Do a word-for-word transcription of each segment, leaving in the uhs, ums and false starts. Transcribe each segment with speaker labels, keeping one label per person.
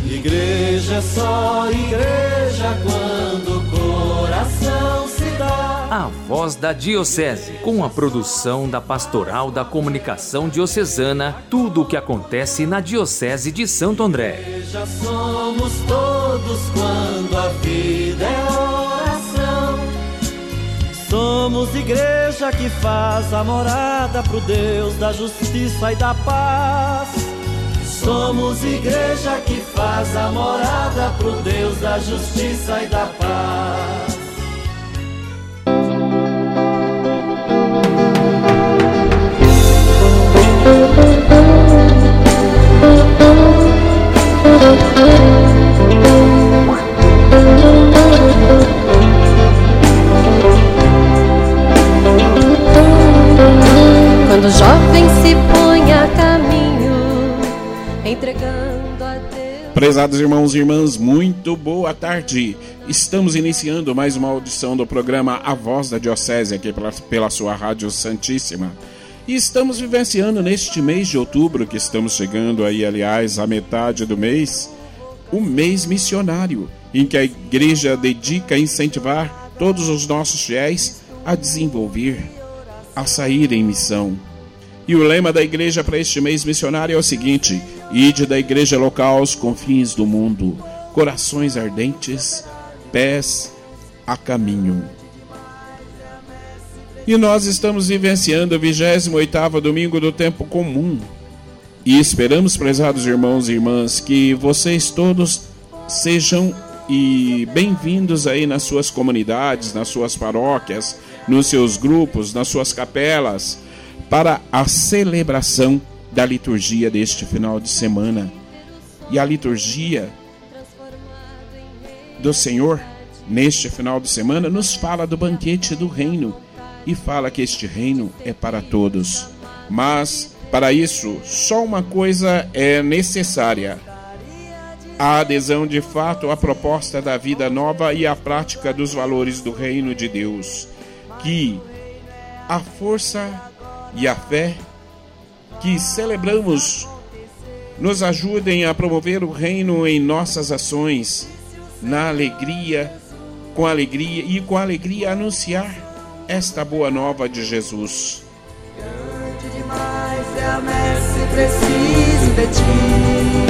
Speaker 1: Igreja é só igreja quando o coração se dá.
Speaker 2: A Voz da Diocese, com a produção da Pastoral da Comunicação Diocesana, tudo o que acontece na Diocese de Santo André.
Speaker 1: Igreja somos todos quando a vida é oração. Somos igreja que faz a morada pro Deus da justiça e da paz. Somos igreja que faz a morada pro Deus da justiça e da paz.
Speaker 3: Quando o jovem se põe a caminho, entregando a Deus.
Speaker 4: Prezados irmãos e irmãs, muito boa tarde. Estamos iniciando mais uma audição do programa A Voz da Diocese, aqui pela, pela sua Rádio Santíssima. E estamos vivenciando neste mês de outubro, que estamos chegando aí, aliás, à metade do mês, o mês missionário, em que a igreja dedica a incentivar todos os nossos fiéis a desenvolver, a sair em missão. E o lema da igreja para este mês missionário é o seguinte: ide da igreja local aos confins do mundo, corações ardentes, pés a caminho. E nós estamos vivenciando o vigésimo oitavo domingo do tempo comum. E esperamos, prezados irmãos e irmãs, que vocês todos sejam e bem-vindos aí nas suas comunidades, nas suas paróquias, nos seus grupos, nas suas capelas, para a celebração da liturgia deste final de semana. E a liturgia do Senhor, neste final de semana, nos fala do banquete do reino e fala que este reino é para todos. Mas, para isso, só uma coisa é necessária: a adesão de fato à proposta da vida nova e à prática dos valores do reino de Deus. Que a força e a fé que celebramos nos ajudem a promover o reino em nossas ações, na alegria, com alegria e com alegria anunciar esta boa nova de Jesus.
Speaker 1: Grande demais é a messe, preciso de ti.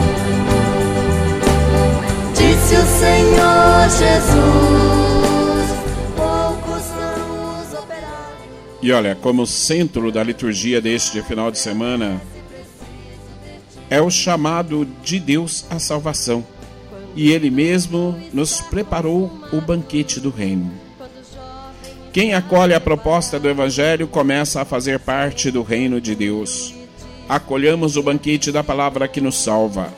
Speaker 1: Disse o Senhor Jesus, poucos são os operários.
Speaker 4: E olha, como centro da liturgia deste final de semana é o chamado de Deus à salvação. E Ele mesmo nos preparou o banquete do reino. Quem acolhe a proposta do Evangelho começa a fazer parte do reino de Deus. Acolhamos o banquete da palavra que nos salva.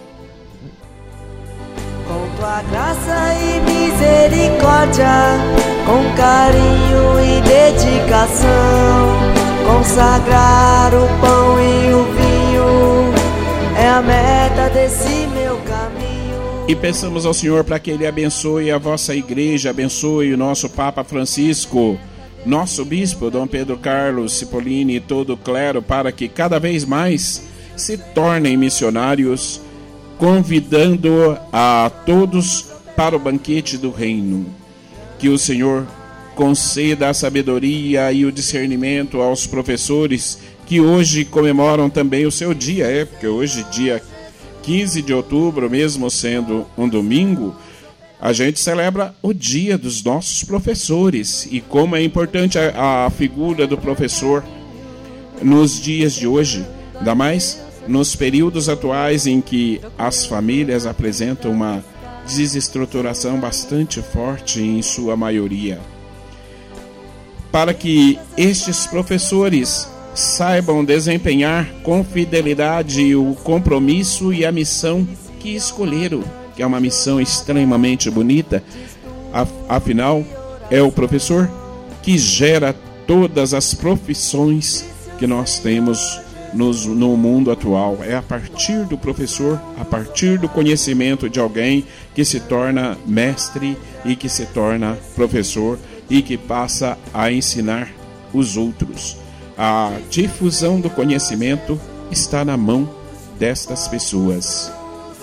Speaker 1: Com tua graça e misericórdia, com carinho e dedicação, consagrar o pão e o vinho é a meta desse meu caminho.
Speaker 4: E peçamos ao Senhor para que Ele abençoe a vossa igreja, abençoe o nosso Papa Francisco, nosso bispo Dom Pedro Carlos Cipollini e todo o clero, para que cada vez mais se tornem missionários, convidando a todos para o banquete do reino. Que o Senhor conceda a sabedoria e o discernimento aos professores que hoje comemoram também o seu dia, é porque hoje, dia quinze de outubro, mesmo sendo um domingo, a gente celebra o dia dos nossos professores. E como é importante a, a figura do professor nos dias de hoje, ainda mais nos períodos atuais em que as famílias apresentam uma desestruturação bastante forte em sua maioria. Para que estes professores saibam desempenhar com fidelidade o compromisso e a missão que escolheram, que é uma missão extremamente bonita. Afinal, é o professor que gera todas as profissões que nós temos nos, no mundo atual. É a partir do professor, a partir do conhecimento de alguém, que se torna mestre e que se torna professor e que passa a ensinar os outros. A difusão do conhecimento está na mão destas pessoas.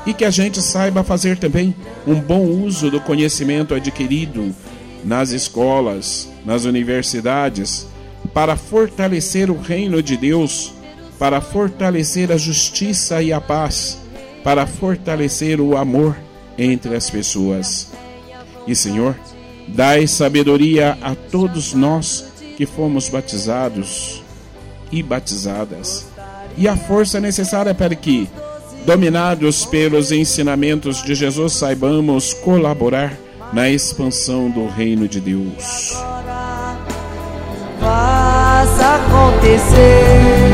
Speaker 4: e que a gente saiba fazer também um bom uso do conhecimento adquirido nas escolas, nas universidades, para fortalecer o reino de Deus, para fortalecer a justiça e a paz, para fortalecer o amor entre as pessoas. E, Senhor, dai sabedoria a todos nós que fomos batizados e batizadas, e a força necessária para que, dominados pelos ensinamentos de Jesus, saibamos colaborar na expansão do reino de Deus.
Speaker 1: Faça acontecer.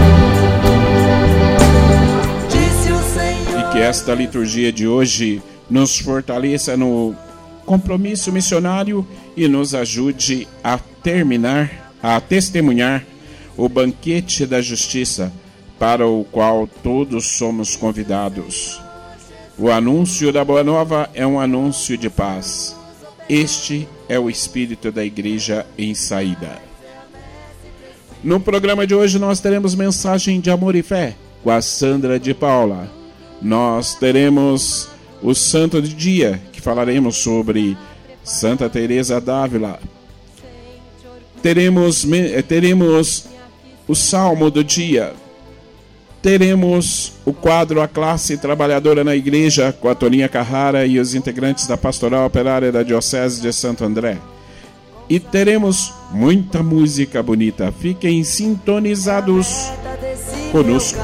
Speaker 1: Disse o Senhor.
Speaker 4: E que esta liturgia de hoje nos fortaleça no compromisso missionário e nos ajude a terminar, a testemunhar o banquete da justiça para o qual todos somos convidados. O anúncio da Boa Nova é um anúncio de paz. Este é o espírito da igreja em saída. No programa de hoje nós teremos mensagem de amor e fé com a Sandra de Paula. Nós teremos o Santo do Dia, que falaremos sobre Santa Teresa d'Ávila. Teremos, teremos o Salmo do Dia. Teremos o quadro A Classe Trabalhadora na Igreja, com a Toninha Carrara e os integrantes da Pastoral Operária da Diocese de Santo André. E teremos muita música bonita. Fiquem sintonizados conosco.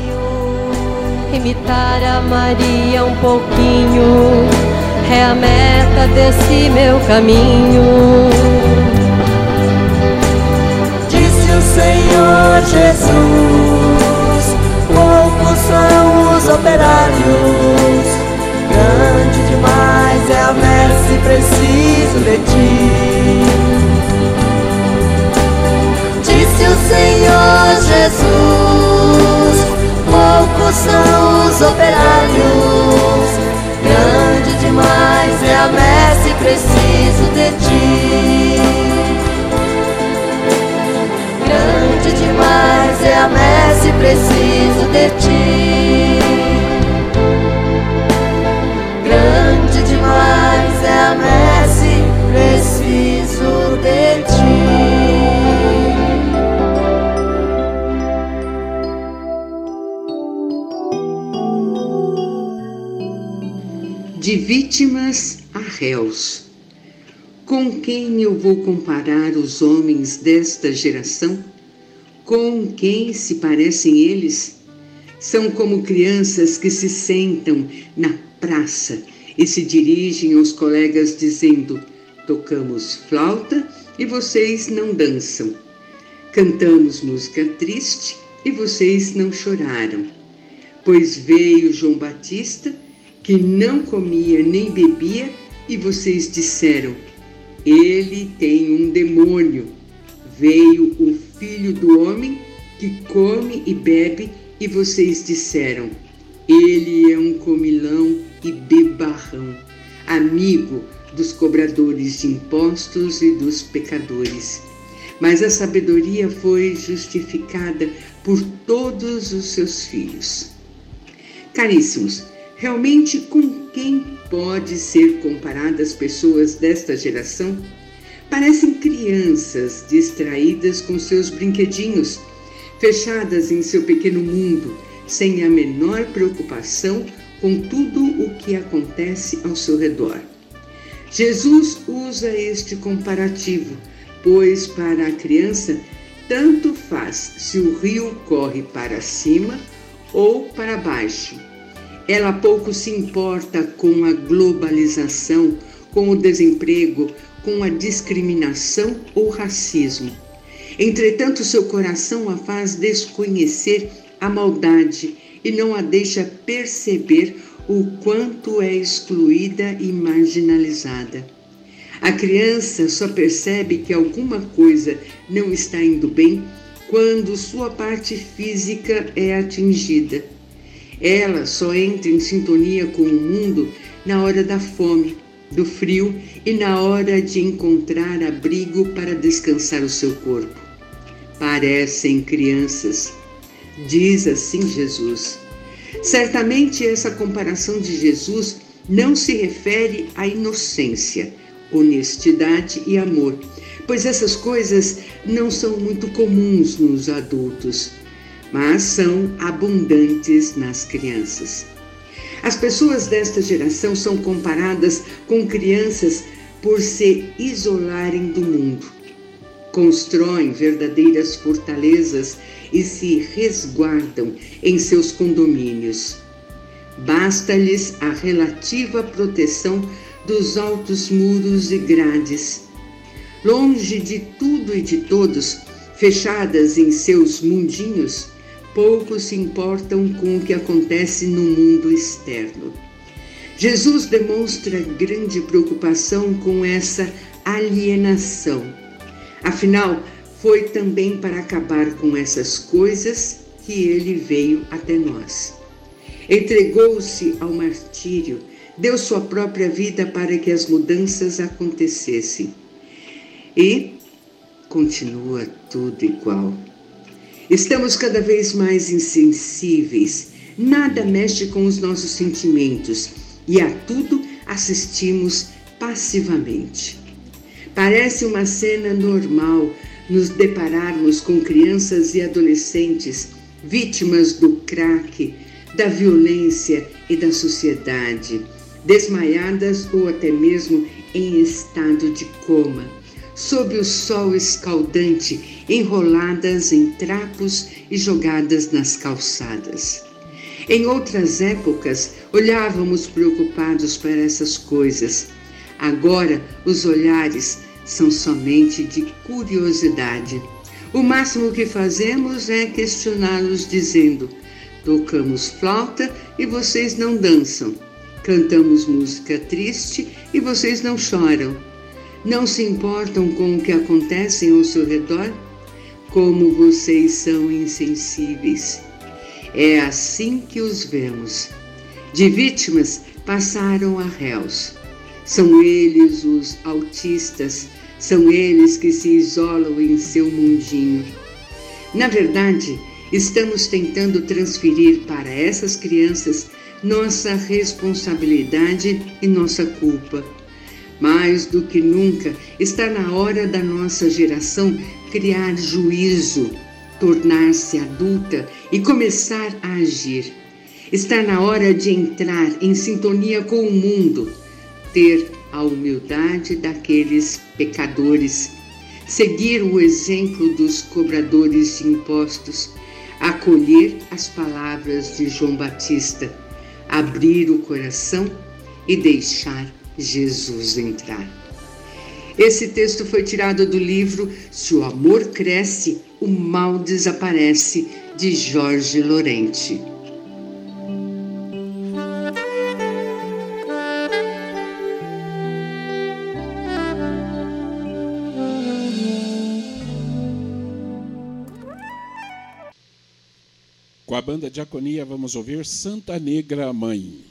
Speaker 3: Imitar a Maria um pouquinho é a meta desse meu caminho.
Speaker 1: Disse o Senhor Jesus, poucos são os operários, grande demais é a messe, preciso de ti. Disse o Senhor Jesus, poucos são os operários, grande demais é a messe, preciso de ti. Grande demais é a messe, preciso de ti. Grande demais é a messe, preciso de ti.
Speaker 5: De vítimas a réus. Com quem eu vou comparar os homens desta geração? Com quem se parecem eles? São como crianças que se sentam na praça e se dirigem aos colegas dizendo: tocamos flauta e vocês não dançam. Cantamos música triste e vocês não choraram. Pois veio João Batista, que não comia nem bebia, e vocês disseram: ele tem um demônio. Veio o Filho do Homem, que come e bebe, e vocês disseram: ele é um comilão e bebarrão, amigo dos cobradores de impostos e dos pecadores. Mas a sabedoria foi justificada por todos os seus filhos. Caríssimos, realmente com quem pode ser comparada as pessoas desta geração? Parecem crianças distraídas com seus brinquedinhos, fechadas em seu pequeno mundo, sem a menor preocupação com tudo o que acontece ao seu redor. Jesus usa este comparativo, pois para a criança tanto faz se o rio corre para cima ou para baixo. Ela pouco se importa com a globalização, com o desemprego, com a discriminação ou racismo. Entretanto, seu coração a faz desconhecer a maldade e não a deixa perceber o quanto é excluída e marginalizada. A criança só percebe que alguma coisa não está indo bem quando sua parte física é atingida. Ela só entra em sintonia com o mundo na hora da fome, do frio e na hora de encontrar abrigo para descansar o seu corpo. Parecem crianças, diz assim Jesus. Certamente essa comparação de Jesus não se refere à inocência, honestidade e amor, pois essas coisas não são muito comuns nos adultos, mas são abundantes nas crianças. As pessoas desta geração são comparadas com crianças por se isolarem do mundo. Constroem verdadeiras fortalezas e se resguardam em seus condomínios. Basta-lhes a relativa proteção dos altos muros e grades. Longe de tudo e de todos, fechadas em seus mundinhos, poucos se importam com o que acontece no mundo externo. Jesus demonstra grande preocupação com essa alienação. Afinal, foi também para acabar com essas coisas que ele veio até nós. Entregou-se ao martírio, deu sua própria vida para que as mudanças acontecessem. E continua tudo igual. Estamos cada vez mais insensíveis, nada mexe com os nossos sentimentos e a tudo assistimos passivamente. Parece uma cena normal nos depararmos com crianças e adolescentes vítimas do crack, da violência e da sociedade, desmaiadas ou até mesmo em estado de coma, sob o sol escaldante, enroladas em trapos e jogadas nas calçadas. Em outras épocas, olhávamos preocupados para essas coisas. Agora, os olhares são somente de curiosidade. O máximo que fazemos é questioná-los dizendo: tocamos flauta e vocês não dançam. Cantamos música triste e vocês não choram. Não se importam com o que acontece ao seu redor? Como vocês são insensíveis. É assim que os vemos. De vítimas passaram a réus. São eles os autistas, são eles que se isolam em seu mundinho. Na verdade, estamos tentando transferir para essas crianças nossa responsabilidade e nossa culpa. Mais do que nunca, está na hora da nossa geração criar juízo, tornar-se adulta e começar a agir. Está na hora de entrar em sintonia com o mundo, ter a humildade daqueles pecadores, seguir o exemplo dos cobradores de impostos, acolher as palavras de João Batista, abrir o coração e deixar Jesus entrar. Esse texto foi tirado do livro Se o Amor Cresce, o Mal Desaparece, de Jorge Lorente.
Speaker 4: Com a banda Diaconia, vamos ouvir Santa Negra Mãe.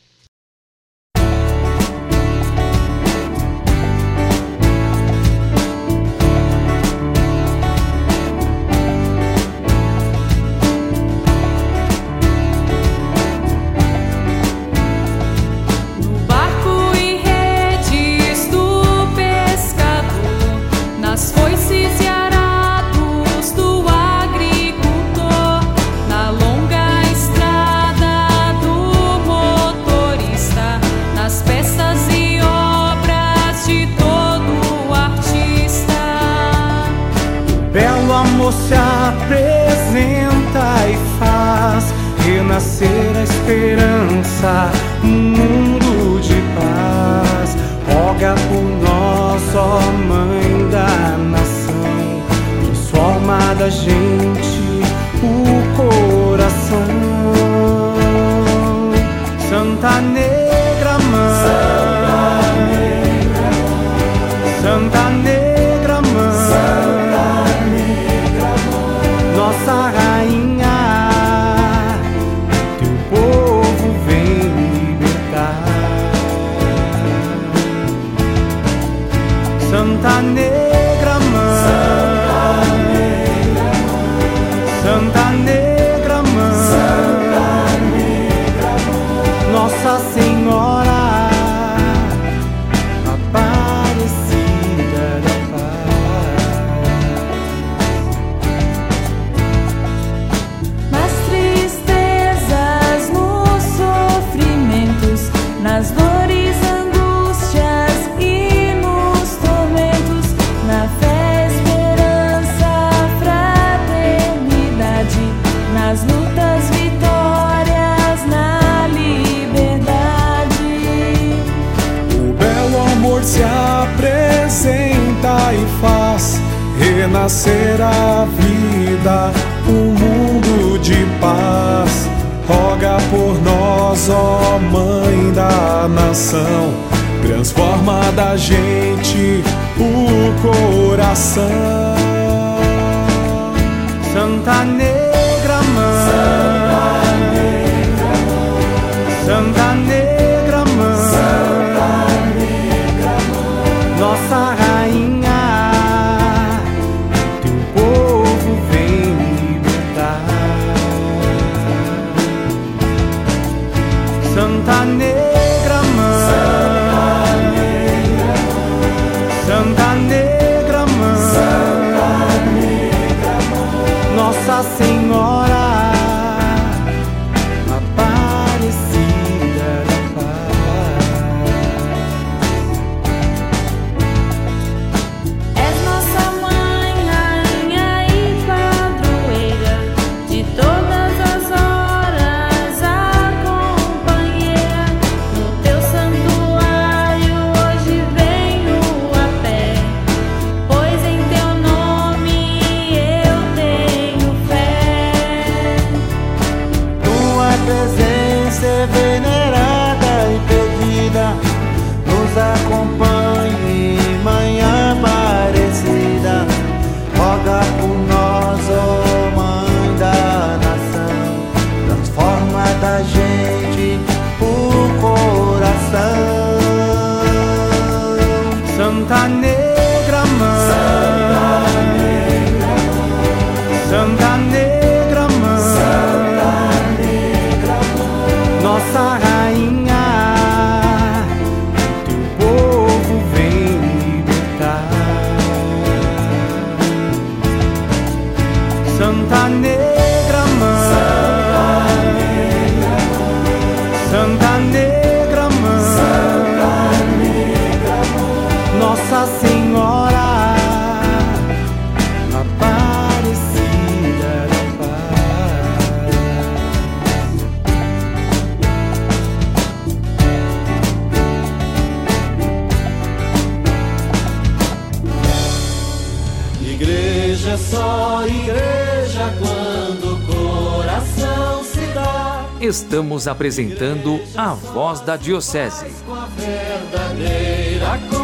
Speaker 6: Se apresenta e faz renascer a esperança, um mundo de paz. Roga por nós, ó Mãe da nação, transforma da gente o coração. Santa Negra Mãe, Santa Negra Mãe, nossa rainha, teu povo vem libertar. Santa Negra Mãe, Santa Negra Mãe, renascer a vida, um mundo de paz. Roga por nós, ó Mãe da nação, transforma da gente o coração. Santa Negra Mãe, Santa Negra Mãe, Santa Negra Mãe, nossa rainha, teu povo vem libertar. Santa Negra Mãe, Santa Negra Mãe, Santa Negra Mãe, Nossa Senhora Aparecida da Paz.
Speaker 7: És nossa mãe, rainha e padroeira, de todas as horas a companheira. No teu santuário hoje venho a pé, pois em teu nome eu tenho fé.
Speaker 6: Tua presença é venerada e pedida, nos acompanhe, Mãe Aparecida. Roga por nós, ó Mãe da nação, transforma da gente o coração. Santa Negra Mãe, Santa Negra Mãe, Santa Negra Mãe, nossa rainha, teu povo vem libertar. Santa Negra Mãe, Santa Negra Mãe, Santa Negra Mãe, Nossa Senhora Aparecida da Paz.
Speaker 1: Igreja é só igreja quando o coração se dá
Speaker 2: Estamos apresentando a Voz da Diocese.
Speaker 1: com a verdadeira